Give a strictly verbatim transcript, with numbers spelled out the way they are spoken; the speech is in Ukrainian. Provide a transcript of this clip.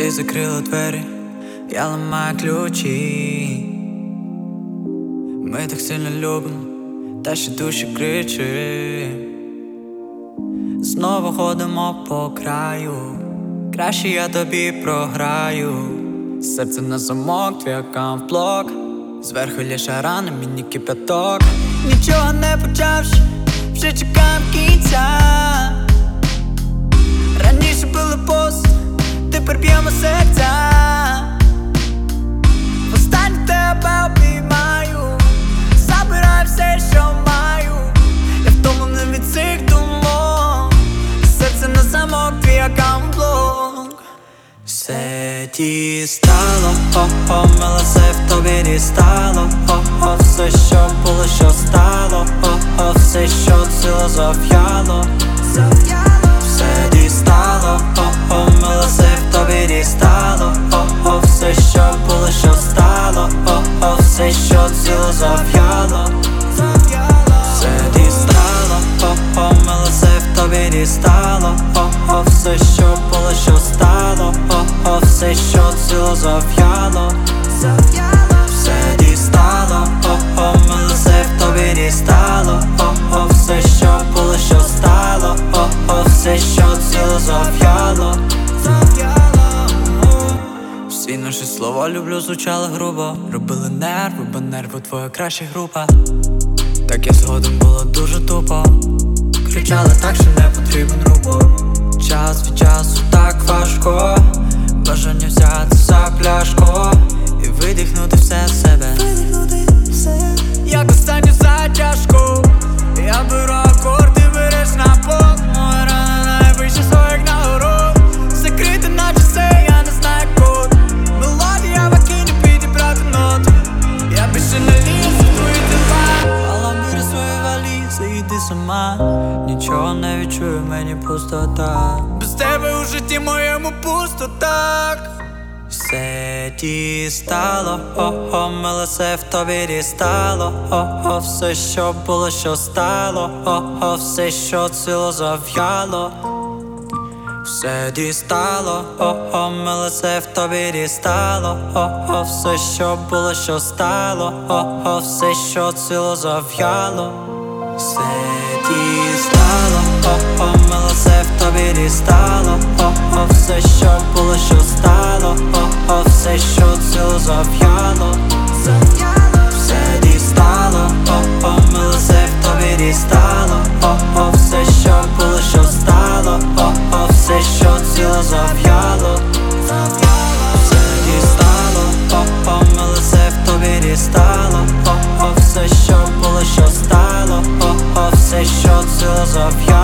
Ти закрила двері, я ламаю ключі. Ми так сильно любимо, та ще душі кричить. Знову ходимо по краю, краще я тобі програю. Серце на замок, твій аккаунт в блок. Зверху лише рани, мені кипяток. Нічого не почавши, вже чекаєм кінця. Раніше були пост, тепер б'ємо серця. Востаннє тебе обіймаю, забираю все, що маю. Я втомлений від цих думок. Серце на замок, твій аккаунт в блок. Все дістало, о-о, мило, все в тобі дістало. О-о, все, що було, що стало. О-о, все, що ціло зав'яло. Все дістало, о-о, мило, все в тобі дістало. О-о, все, що було, що стало. О-о, все, що ціло зав'яло. Все дістало, о-о, мило, все в тобі дістало. О-о, все, що було, що стало. О-о, все, що ціло зав'яло. Все дістало, о-о, мило, все в тобі дістало. О-о, все, що було, що стало. О-о, все, що ціло зав'яло. Всі наші слова, люблю, звучали грубо. Робили нерви, бо нерви твоя краща група. Так я згодом було дуже тупо. Кричали так, що не потрібен рупор. Час від часу так важко. Бажання взяти за пляшку і видихнути все з себе. Як останню затяжку. Я беру акорди, береш на пол. Моя рана найвище своїх нагород. Закрити на часи, я не знаю код. Мелодія в акіні підібрати ноти. Я більше не лізу в твої дела. Але бери свої валізи, йди сама. Нічого не відчую, мені просто так. Без тебе у житті моєму пусто так. Все дістало, о-о, мило, все в тобі дістало. О-о, все, що було, що стало. О-о, все, що ціло зав'яло. Все дістало, о-о, мило, все в тобі дістало. О-о, все, що було, що стало. О-о, все, що ціло зав'яло. Все дістало, о-о, мило, все в тобі дістало. О-о, все, що було, що стало. О-о, все, що ціло зав'яло. Все дістало, о-о, мило, все в тобі дістало. О-о, все, що було, що стало. О-о, все, що ціло зав'яло. Все дістало, о-о, мило, все в тобі дістало. О-о, все, що було, що стало. О-о, все, що ціло зав'яло.